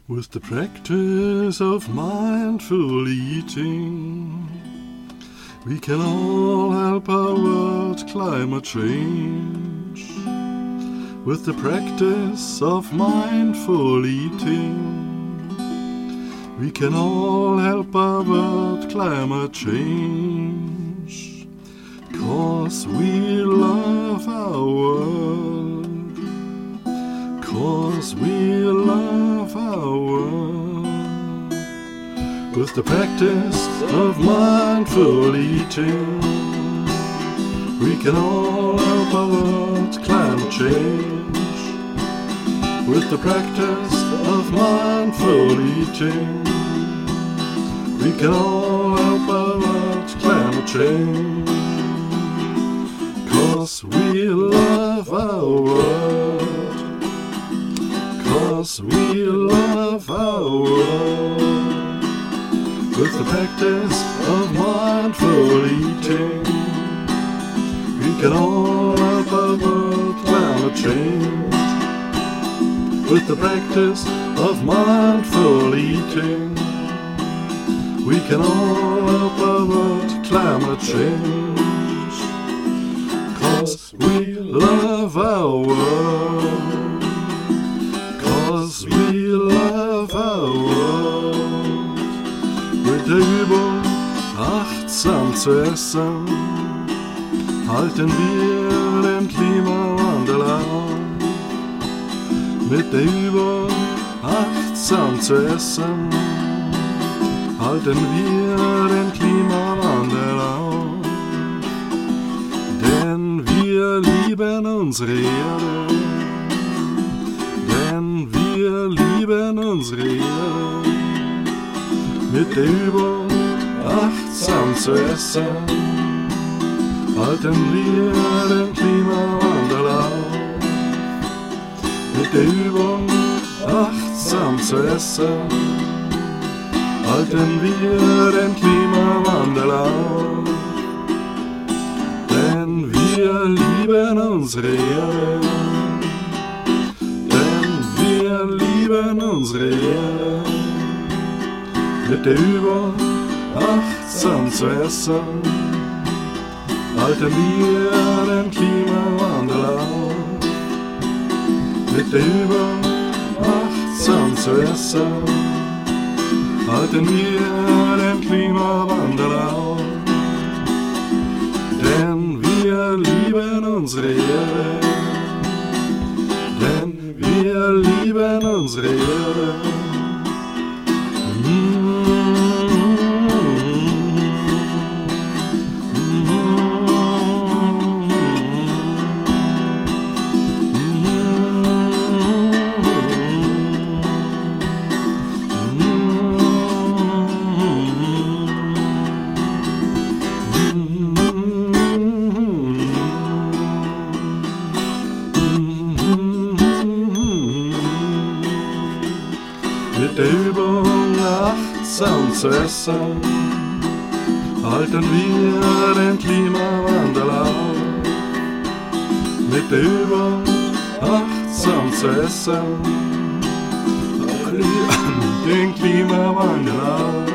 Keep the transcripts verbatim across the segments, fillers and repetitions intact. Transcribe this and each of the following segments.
With the practice of mindful eating, we can all help our world climate change. With the practice of mindful eating, we can all help our world climate change. 'Cause we love our world, 'cause we love our world. With the practice of mindful eating, we can all help our world climate change. With the practice of mindful eating, we can all help our world climate change. 'Cause we love our world, 'cause we love our world. With the practice of mindful eating, we can all help our world climate change. With the practice of mindful eating, we can all help our world climate change. 'Cause we love our world, 'cause we love our world. Mit der Übung achtsam zu essen, halten wir den Klimawandel auf. Mit der Übung achtsam zu essen, halten wir den Klimawandel auf. Denn wir lieben unsere Erde, denn wir lieben unsere Erde. Mit der Übung achtsam zu essen, halten wir den Klimawandel auf. Mit der Übung achtsam zu essen, halten wir den Klimawandel auf. Denn wir lieben unsere Erde, denn wir lieben unsere Erde. Mit der Übung achtsam zu essen, halten wir den Klimawandel auf. Mit der Übung achtsam zu essen, halten wir den Klimawandel auf. Denn wir lieben unsere Erde, denn wir lieben unsere Erde. Mit der Übung achtsam zu essen, halten wir den Klimawandel auf. Mit der Übung achtsam zu essen, halten wir den Klimawandel auf.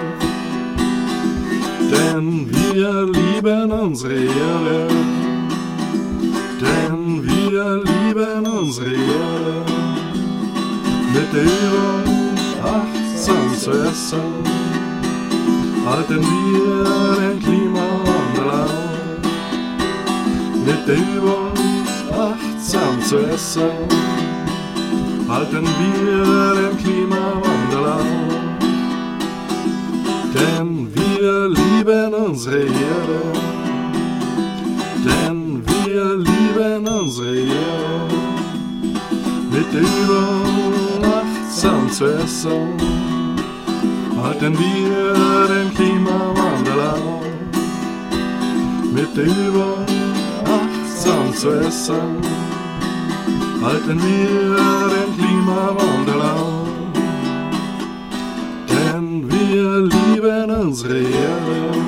Denn wir lieben unsere Erde, denn wir lieben unsere Erde. Mit der Übung achtsam zu essen, halten wir den Klimawandel auf. Mit der Übung achtsam zu essen, halten wir den Klimawandel auf. Denn wir lieben unsere Erde, denn wir lieben unsere Erde. Mit der Übung achtsam zu essen, halten wir den Klimawandel auf. Mit der Übung achtsam zu essen, halten wir den Klimawandel auf. Denn wir lieben unsere Erde,